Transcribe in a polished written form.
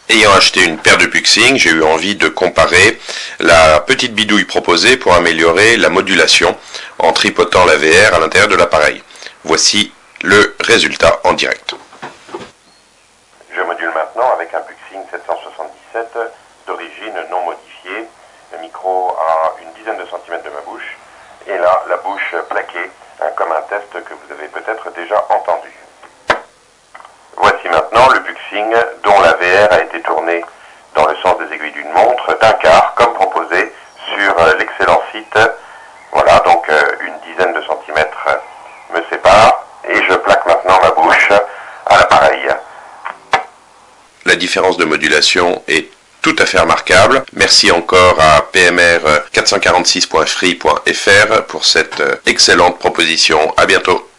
Ayant acheté une paire de Puxing, j'ai eu envie de comparer la petite bidouille proposée pour améliorer la modulation en tripotant la VR à l'intérieur de l'appareil. Voici le résultat en direct. Je module maintenant avec un Puxing 777 d'origine non modifiée. Le micro à une dizaine de centimètres de ma bouche et là la bouche plaquée, comme un test que vous avez peut-être déjà entendu. Voici maintenant le Puxing dont la VR a été tournée dans le sens des aiguilles d'une montre d'un quart comme proposé sur l'excellent site. Voilà, donc une dizaine de centimètres me séparent et je plaque maintenant ma bouche à l'appareil. La différence de modulation est tout à fait remarquable. Merci encore à PMR446.free.fr pour cette excellente proposition. À bientôt.